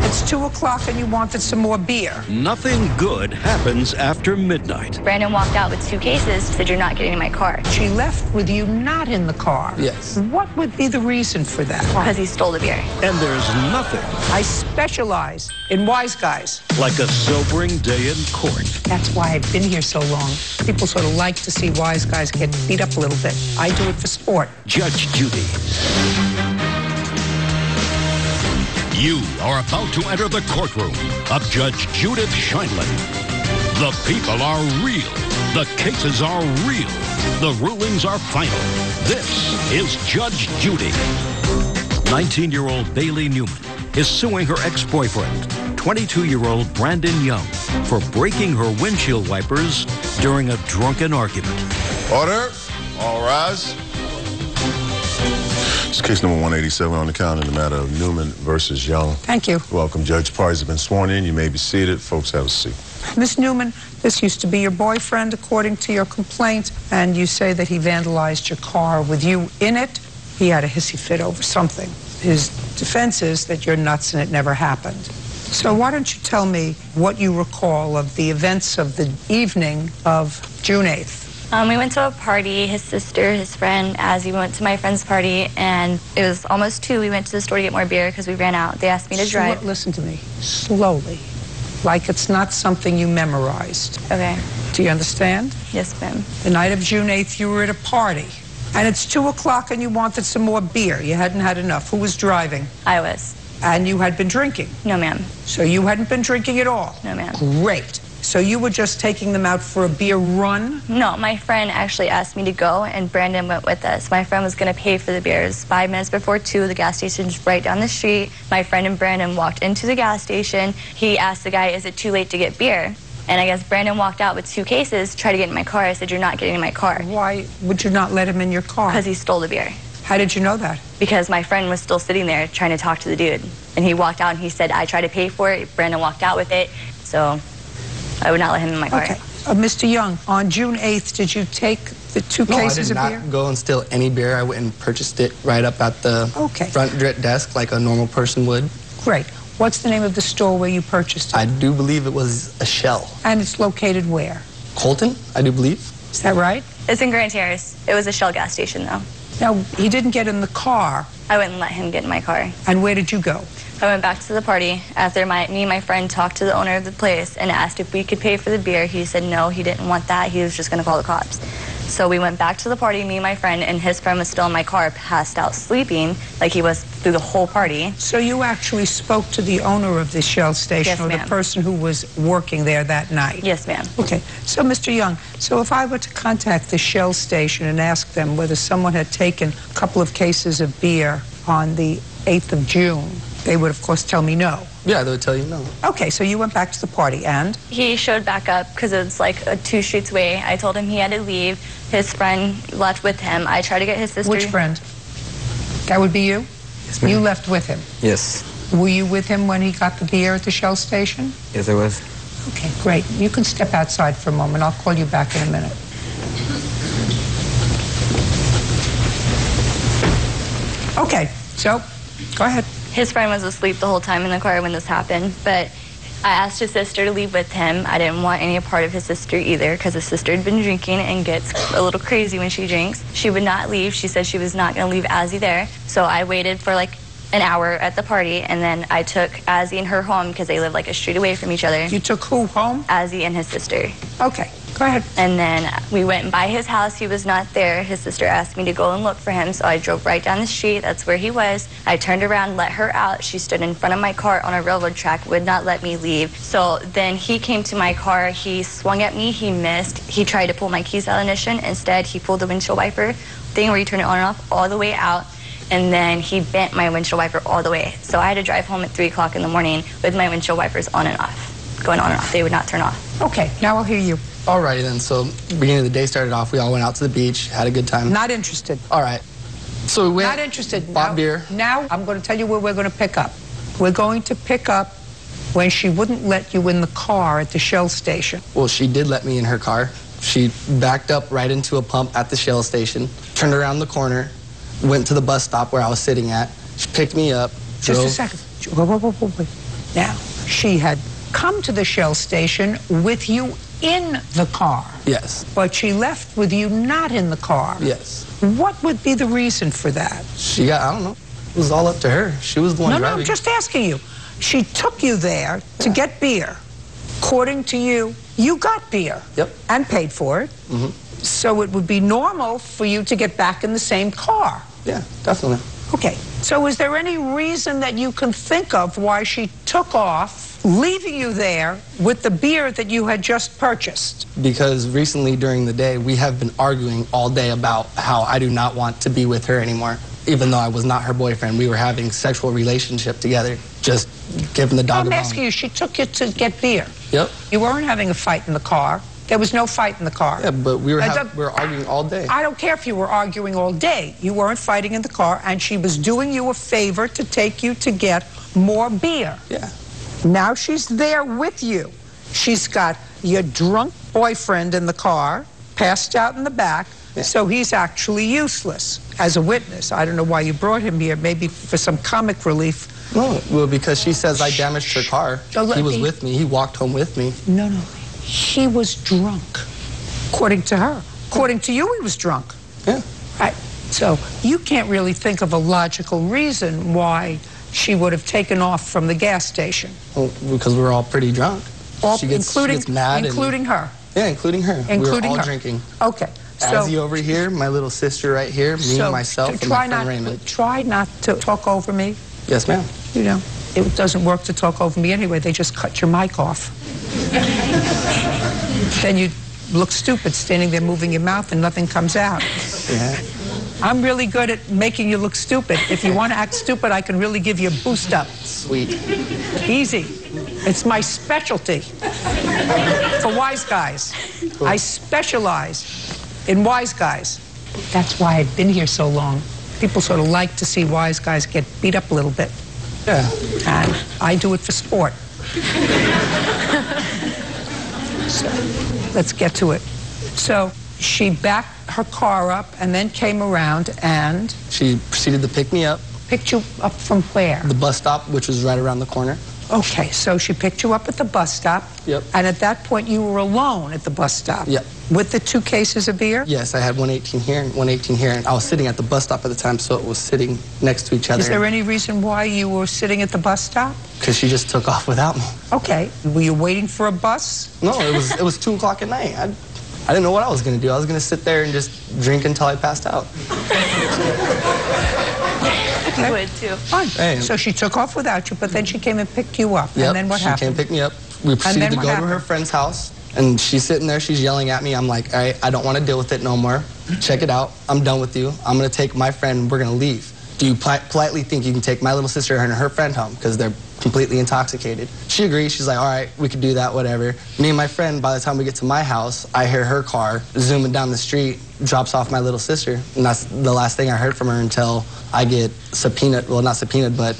It's 2 o'clock and you wanted some more beer. Nothing good happens after midnight. Brandon walked out with suitcases, said, "You're not getting in my car." She left with you not in the car. Yes. What would be the reason for that? Because he stole the beer. And there's nothing I specialize in wise guys. like a sobering day in court. That's why I've been here so long. People sort of like to see wise guys get beat up a little bit. I do it for sport. Judge Judy. You are about to enter the courtroom of Judge Judith Scheindlin. The people are real. The cases are real. The rulings are final. This is Judge Judy. 19-year-old Bailey Newman is suing her ex-boyfriend, 22-year-old Brandon Young, for breaking her windshield wipers during a drunken argument. Order. All rise. It's case number 187 on the count in the matter of Newman versus Young. Thank you. Welcome, Judge. Parties have been sworn in. You may be seated. Folks, have a seat. Miss Newman, this used to be your boyfriend, according to your complaint, and you say that he vandalized your car with you in it. He had a hissy fit over something. His defense is that you're nuts and it never happened. So why don't you tell me what you recall of the events of the evening of June 8th? We went to a party. His sister, his friend, we went to my friend's party, and it was almost 2. We went to the store to get more beer because we ran out. They asked me to drive. Listen to me. Slowly. Like it's not something you memorized. Okay. Do you understand? Yes, ma'am. The night of June 8th, you were at a party. And it's 2 o'clock and you wanted some more beer. You hadn't had enough. Who was driving? I was. And you had been drinking? No, ma'am. So you hadn't been drinking at all? No, ma'am. Great. So you were just taking them out for a beer run? No, my friend actually asked me to go, and Brandon went with us. My friend was going to pay for the beers. 5 minutes before 2, the gas station's right down the street. My friend and Brandon walked into the gas station. He asked the guy, "Is it too late to get beer?" And I guess Brandon walked out with suitcases, tried to get in my car. I said, "You're not getting in my car." Why would you not let him in your car? Because he stole the beer. How did you know that? Because my friend was still sitting there trying to talk to the dude. And he walked out and he said, "I tried to pay for it." Brandon walked out with it. So I would not let him in my car. Okay. Mr. Young, on June 8th, did you take the 2 cases of beer? No, I did not go and steal any beer. I went and purchased it right up at the front desk like a normal person would. Great. What's the name of the store where you purchased it? I do believe it was a Shell. And it's located where? Colton, I do believe. Is that right? It's in Grand Terrace. It was a Shell gas station, though. Now, he didn't get in the car. I wouldn't let him get in my car. And where did you go? I went back to the party after me and my friend talked to the owner of the place and asked if we could pay for the beer. He said no, he didn't want that. He was just going to call the cops. So we went back to the party, me and my friend, and his friend was still in my car, passed out sleeping like he was through the whole party. So you actually spoke to the owner of the Shell station, yes, or the person who was working there that night? Yes, ma'am. Okay. So, Mr. Young, so if I were to contact the Shell station and ask them whether someone had taken a couple of cases of beer on the 8th of June, they would, of course, tell me no. Yeah, they would tell you no. Okay, so you went back to the party, and? He showed back up because it was like 2 streets away. I told him he had to leave. His friend left with him. I tried to get his sister. Which friend? That would be you? Yes, ma'am. You left with him? Yes. Were you with him when he got the beer at the Shell station? Yes, I was. Okay, great. You can step outside for a moment. I'll call you back in a minute. Okay, so go ahead. His friend was asleep the whole time in the car when this happened, but I asked his sister to leave with him. I didn't want any part of his sister either because his sister had been drinking and gets a little crazy when she drinks. She would not leave. She said she was not going to leave Azzy there. So I waited for like an hour at the party, and then I took Azzy and her home because they live like a street away from each other. You took who home? Azzy and his sister. Okay, go ahead. And then we went by his house. He was not there. His sister asked me to go and look for him, so I drove right down the street. That's where he was. I turned around, let her out. She stood in front of my car on a railroad track, would not let me leave. So then he came to my car. He swung at me. He missed. He tried to pull my keys out of ignition. Instead, he pulled the windshield wiper thing where you turn it on and off all the way out. And then he bent my windshield wiper all the way. So I had to drive home at 3 o'clock in the morning with my windshield wipers on and off, going on and off. They would not turn off. Okay, now I'll hear you. Alrighty then, so beginning of the day started off, we all went out to the beach, had a good time. Not interested. All right. So we went, Not interested. bought Now, beer. Now I'm going to tell you where we're going to pick up. We're going to pick up when she wouldn't let you in the car at the Shell station. Well, she did let me in her car. She backed up right into a pump at the Shell station, turned around the corner, went to the bus stop where I was sitting at. She picked me up. Just drove. a second. Wait. Now, she had come to the Shell station with you in the car. Yes. But she left with you not in the car. Yes. What would be the reason for that? I don't know. It was all up to her. She was the one No, driving. I'm just asking you. She took you there to get beer. According to you, you got beer. Yep. And paid for it. Mm-hmm. So it would be normal for you to get back in the same car. Yeah, definitely. Okay. So is there any reason that you can think of why she took off, leaving you there with the beer that you had just purchased? Because recently during the day, we have been arguing all day about how I do not want to be with her anymore. Even though I was not her boyfriend, we were having sexual relationship together, just giving the dog a I'm bone. asking you, she took you to get beer. Yep. You weren't having a fight in the car. There was no fight in the car. Yeah, but we were arguing all day. I don't care if you were arguing all day. You weren't fighting in the car, and she was doing you a favor to take you to get more beer. Yeah. Now she's there with you. She's got your drunk boyfriend in the car, passed out in the back, so he's actually useless as a witness. I don't know why you brought him here, maybe for some comic relief. No, well, because she says I damaged her car. He was with me. He walked home with me. No. He was drunk, according to her. According to you, he was drunk. Yeah. Right. So you can't really think of a logical reason why she would have taken off from the gas station. Well, because we were all pretty drunk. She gets mad. Including her. Yeah, including her. We were all drinking. Okay. Azzy over here, my little sister right here, me, myself, and my friend Raymond. Try not to talk over me. Yes, ma'am. You know, it doesn't work to talk over me anyway. They just cut your mic off. Then you look stupid standing there moving your mouth and nothing comes out. Yeah. I'm really good at making you look stupid. If you want to act stupid, I can really give you a boost up. Sweet. Easy. It's my specialty for wise guys. Cool. I specialize in wise guys. That's why I've been here so long. People sort of like to see wise guys get beat up a little bit. Yeah. And I do it for sport. So let's get to it. So she backed her car up and then came around and... She proceeded to pick me up. Picked you up from where? The bus stop, which was right around the corner. Okay, so she picked you up at the bus stop. Yep. And at that point, you were alone at the bus stop. Yep. With the 2 cases of beer? Yes, I had 118 here and 118 here, and I was sitting at the bus stop at the time, so it was sitting next to each other. Is there any reason why you were sitting at the bus stop? Because she just took off without me. Okay. Were you waiting for a bus? No, it was 2 o'clock at night. I didn't know what I was going to do. I was going to sit there and just drink until I passed out. I would too. Fine. Hey. So she took off without you, but then she came and picked you up. Yep, and then what happened? She came and picked me up. We proceeded to go to her friend's house, and she's sitting there. She's yelling at me. I'm like, all right, I don't want to deal with it no more. Check it out. I'm done with you. I'm going to take my friend. We're going to leave. Do you politely think you can take my little sister and her friend home? Because they're completely intoxicated. She agrees. She's like, all right, we could do that, whatever. Me and my friend, by the time we get to my house, I hear her car zooming down the street, drops off my little sister. And that's the last thing I heard from her until I get subpoenaed, well, not subpoenaed, but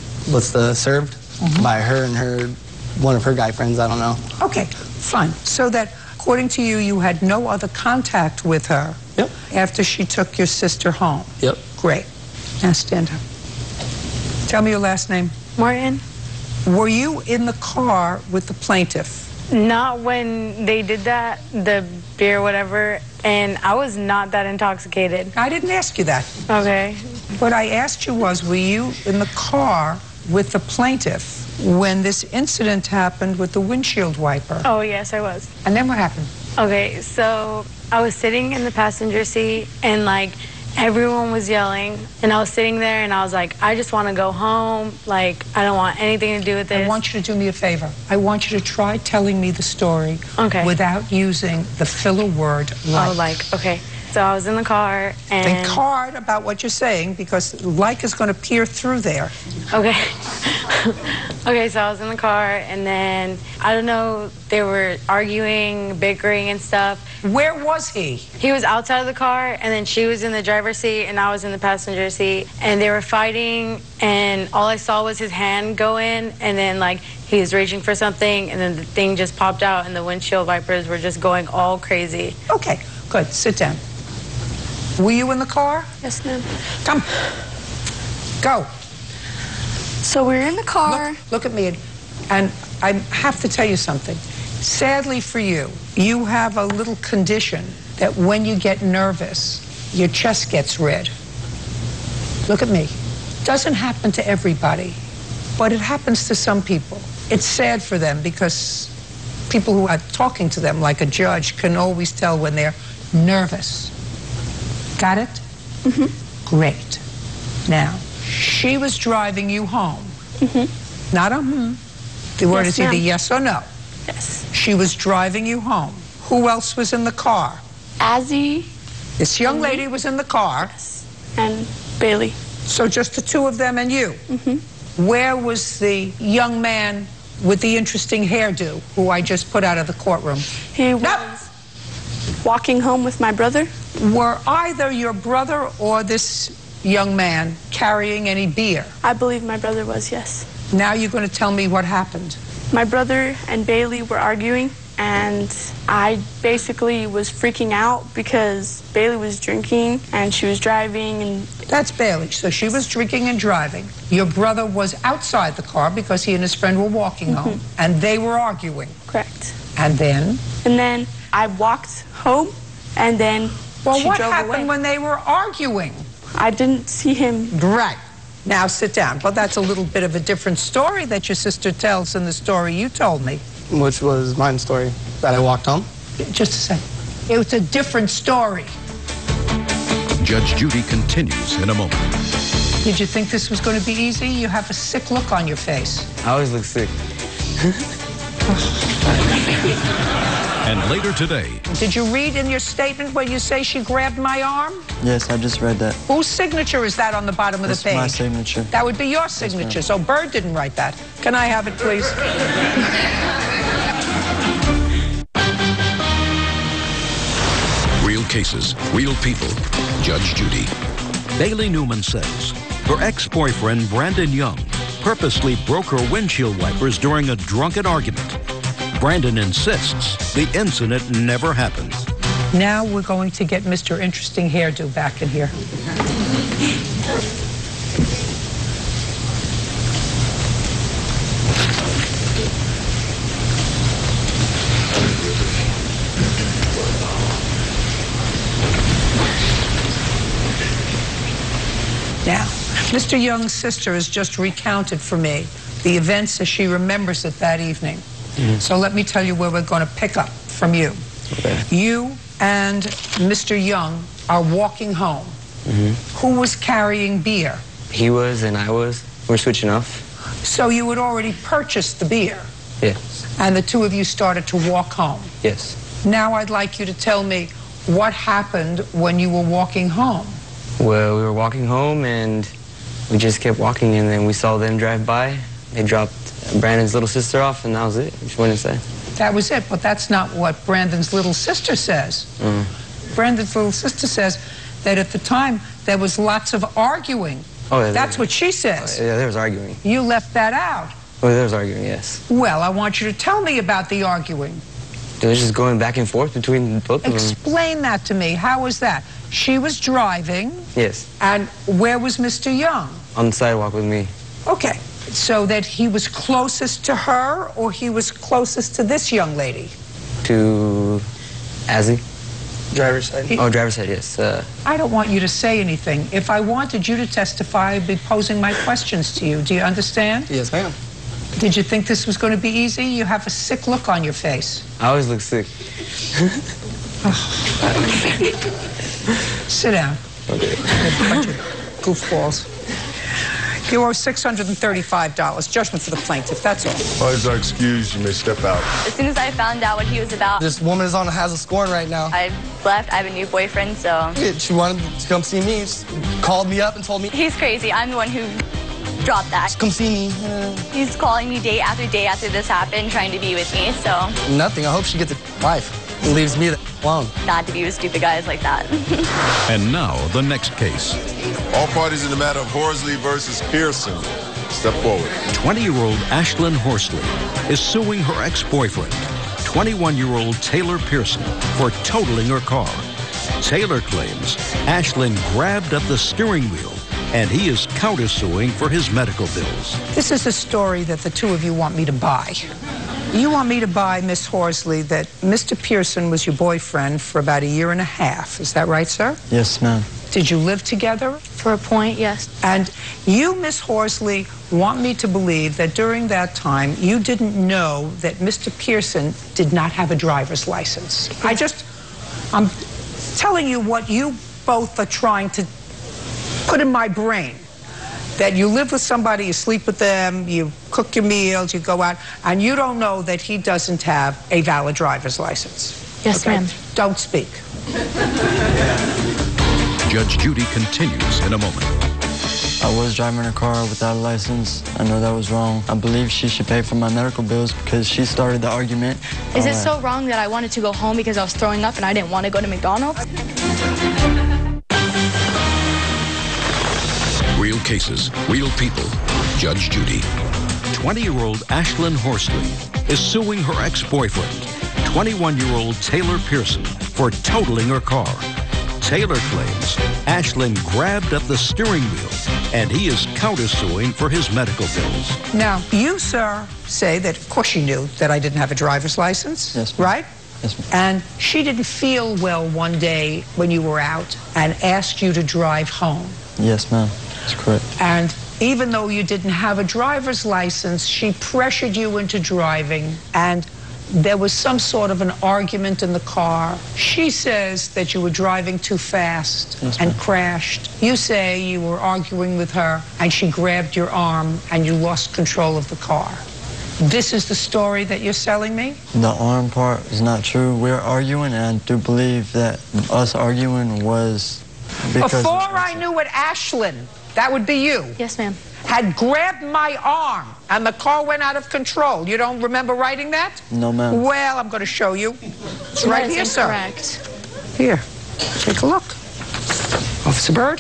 served by her and one of her guy friends, I don't know. Okay, fine. So that, according to you, you had no other contact with her after she took your sister home? Yep. Great. Now stand up. Tell me your last name. Martin. Were you in the car with the plaintiff? Not when they did that, the beer, whatever, and I was not that intoxicated. I didn't ask you that. Okay. What I asked you was, were you in the car with the plaintiff when this incident happened with the windshield wiper? Oh, yes, I was. And then what happened? Okay, so I was sitting in the passenger seat, and, like, everyone was yelling, and I was sitting there, and I was like, I just want to go home. Like, I don't want anything to do with this. I want you to do me a favor. I want you to try telling me the story without using the filler word like. Oh, like, okay. So I was in the car, and... Think hard about what you're saying, because like is going to peer through there. Okay. Okay, so I was in the car, and then, I don't know, they were arguing, bickering and stuff. Where was he? He was outside of the car, and then she was in the driver's seat, and I was in the passenger seat. And they were fighting, and all I saw was his hand go in, and then, like, he was reaching for something, and then the thing just popped out, and the windshield wipers were just going all crazy. Okay, good. Sit down. Were you in the car? Yes, ma'am. Come. Go. So we were in the car. Look at me. And I have to tell you something. Sadly for you, you have a little condition that when you get nervous, your chest gets red. Look at me. Doesn't happen to everybody, but it happens to some people. It's sad for them because people who are talking to them, like a judge, can always tell when they're nervous. Got it? Mm-hmm. Great. Now, she was driving you home. Mm-hmm. Not a hmm. The word is either yes or no. Yes. She was driving you home. Who else was in the car? Azzy. This young lady was in the car. Yes. And Bailey. So just the two of them and you. Mm-hmm. Where was the young man with the interesting hairdo who I just put out of the courtroom? He was walking home with my brother. Were either your brother or this young man carrying any beer? I believe my brother was, yes. Now you're going to tell me what happened. My brother and Bailey were arguing, and I basically was freaking out because Bailey was drinking and she was driving. And that's Bailey. So she was drinking and driving. Your brother was outside the car because he and his friend were walking home, and they were arguing. Correct. And then? And then I walked home, and then well, she what drove happened away. When they were arguing? I didn't see him. Right. Now sit down. Well, that's a little bit of a different story that your sister tells than the story you told me. Which was my story, that I walked home. Just a second. It was a different story. Judge Judy continues in a moment. Did you think this was going to be easy? You have a sick look on your face. I always look sick. And later today... Did you read in your statement when you say she grabbed my arm? Yes, I just read that. Whose signature is that on the bottom of the page? That's my signature. That would be your signature. So Bird didn't write that. Can I have it, please? Real cases, real people. Judge Judy. Bailey Newman says her ex-boyfriend, Brandon Young, purposely broke her windshield wipers during a drunken argument. Brandon insists the incident never happened. Now we're going to get Mr. Interesting Hairdo back in here. Now, Mr. Young's sister has just recounted for me the events as she remembers it that evening. So let me tell you where we're going to pick up from you. Okay. You and Mr. Young are walking home. Who was carrying beer? He was and I was. We're switching off. So you had already purchased the beer? Yes. And the two of you started to walk home? Yes. Now I'd like you to tell me what happened when you were walking home. Well, we were walking home and we just kept walking, and then we saw them drive by. They dropped Brandon's little sister off, and that was it. Just went inside. That was it, but that's not what Brandon's little sister says. Brandon's little sister says that at the time there was lots of arguing. Oh, yeah, that's what she says. Yeah, there was arguing. You left that out. Oh, there was arguing, yes. Well, I want you to tell me about the arguing. It was just going back and forth between both of them. Explain that to me. How was that? She was driving. Yes. And where was Mr. Young? On the sidewalk with me. Okay. So that he was closest to her, or he was closest to this young lady? To Azzy. Driver's side. Oh, driver's side, yes. I don't want you to say anything. If I wanted you to testify, I'd be posing my questions to you. Do you understand? Yes, ma'am. Did you think this was going to be easy? You have a sick look on your face. I always look sick. Sit down. Okay. Bunch of goofballs. You owe $635. Judgment for the plaintiff, that's all. Always are excused. You may step out. As soon as I found out what he was about, This woman is has a scorn right now. I left. I have a new boyfriend, so She wanted to come see me. She called me up and told me, he's crazy. I'm the one who dropped that. come see me. He's calling me day after this happened, trying to be with me, so Nothing. I hope she gets a life and leaves me alone. not to be with stupid guys like that. And now, the next case. All parties in the matter of Horsley versus Pearson. Step forward. 20-year-old Ashlyn Horsley is suing her ex-boyfriend, 21-year-old Taylor Pearson, for totaling her car. Taylor claims Ashlyn grabbed at the steering wheel and he is countersuing for his medical bills. This is a story that the two of you want me to buy. You want me to buy, Miss Horsley, that Mr. Pearson was your boyfriend for about 1.5 years. Is that right, sir? Yes, ma'am. Did you live together? For a point, yes. And you, Miss Horsley, want me to believe that during that time you didn't know that Mr. Pearson did not have a driver's license. I'm telling you what you both are trying to put in my brain. That you live with somebody, you sleep with them, you cook your meals, you go out, and you don't know that he doesn't have a valid driver's license. Yes, okay? ma'am. Don't speak. Judge Judy continues in a moment. I was driving a car without a license. I know that was wrong. I believe she should pay for my medical bills because she started the argument. Is it so wrong that I wanted to go home because I was throwing up and I didn't want to go to McDonald's? Real cases, real people. Judge Judy. 20-year-old Ashlyn Horsley is suing her ex-boyfriend, 21-year-old Taylor Pearson, for totaling her car. Taylor claims Ashlyn grabbed at the steering wheel, and he is countersuing for his medical bills. Now, you, sir, say that, of course, you knew that I didn't have a driver's license, yes, ma'am. right? Yes, ma'am. And she didn't feel well one day when you were out and asked you to drive home. Yes, ma'am. That's correct. And even though you didn't have a driver's license, she pressured you into driving, and there was some sort of an argument in the car. She says that you were driving too fast and crashed. You say you were arguing with her and she grabbed your arm and you lost control of the car. This is the story that you're selling me? The arm part is not true. We're arguing, and I do believe that us arguing was because... Before I knew what Ashlyn, that would be you. Yes, ma'am. Had grabbed my arm and the car went out of control. You don't remember writing that? No, ma'am. Well, I'm going to show you. It's right here, sir. Correct. Here, take a look. Officer Byrd.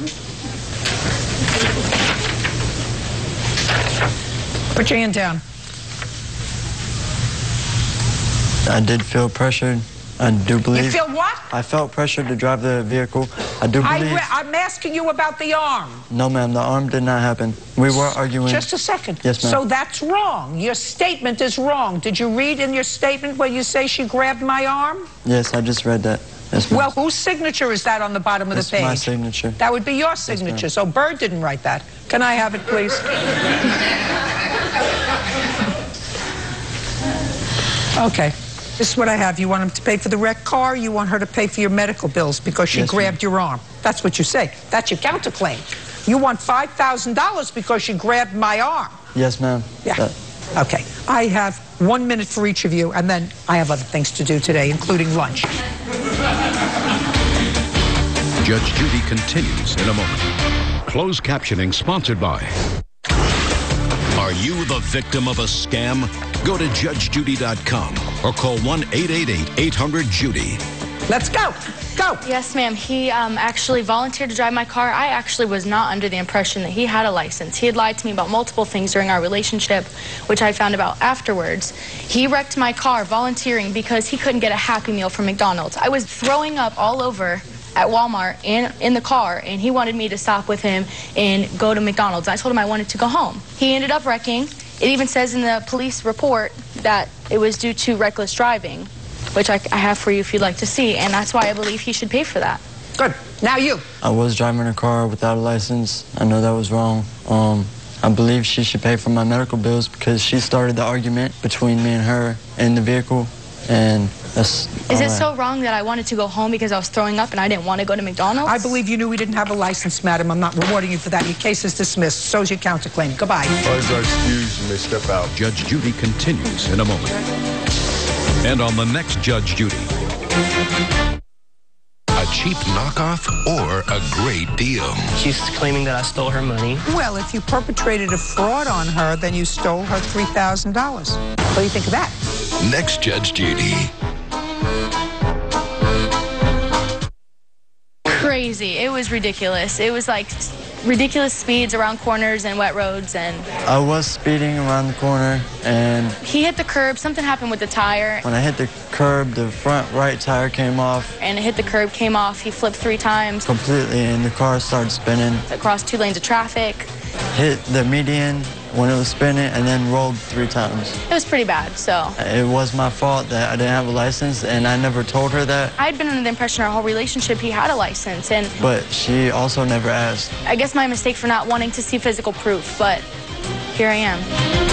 Put your hand down. I did feel pressured. I do believe... You feel what? I felt pressured to drive the vehicle. I do believe... I'm asking you about the arm. No, ma'am, the arm did not happen. We were arguing... Just a second. Yes, ma'am. So that's wrong. Your statement is wrong. Did you read in your statement where you say she grabbed my arm? Yes, I just read that. Yes, ma'am. Well, whose signature is that on the bottom of the page? That's my signature. That would be your signature. So Byrd didn't write that. Can I have it, please? Okay. This is what I have. You want him to pay for the wrecked car, you want her to pay for your medical bills because she grabbed your arm. That's what you say. That's your counterclaim. You want $5,000 because she grabbed my arm. Yes, ma'am. Yeah. Okay. I have 1 minute for each of you, and then I have other things to do today, including lunch. Judge Judy continues in a moment. Closed captioning sponsored by... Are you the victim of a scam? Go to judgejudy.com or call 1-888-800-JUDY. Let's go. Go. Yes, ma'am. He actually volunteered to drive my car. I actually was not under the impression that he had a license. He had lied to me about multiple things during our relationship, which I found about afterwards. He wrecked my car volunteering because he couldn't get a Happy Meal from McDonald's. I was throwing up all over at Walmart and in the car, and he wanted me to stop with him and go to McDonald's. I told him I wanted to go home. He ended up wrecking. It even says in the police report that it was due to reckless driving, which I have for you if you'd like to see, and that's why I believe he should pay for that. Good. Now you. I was driving a car without a license. I know that was wrong. I believe she should pay for my medical bills because she started the argument between me and her in the vehicle, and that's... Is it so wrong that I wanted to go home because I was throwing up and I didn't want to go to McDonald's? I believe you knew we didn't have a license, madam. I'm not rewarding you for that. Your case is dismissed. So's your counterclaim. Goodbye. Cars are excused. You may step out. Judge Judy continues in a moment. And on the next Judge Judy. A cheap knockoff or a great deal? She's claiming that I stole her money. Well, if you perpetrated a fraud on her, then you stole her $3,000. What do you think of that? Next Judge Judy. Crazy. It was ridiculous. It was like ridiculous speeds around corners and wet roads, and I was speeding around the corner, and he hit the curb. Something happened with the tire. When I hit the curb, the front right tire came off. And it hit the curb, came off. He flipped 3 times. Completely, and the car started spinning. Across 2 lanes of traffic. Hit the median when it was spinning, and then rolled 3 times. It was pretty bad, so. It was my fault that I didn't have a license, and I never told her that. I had been under the impression our whole relationship he had a license, and. But she also never asked. I guess my mistake for not wanting to see physical proof, but here I am.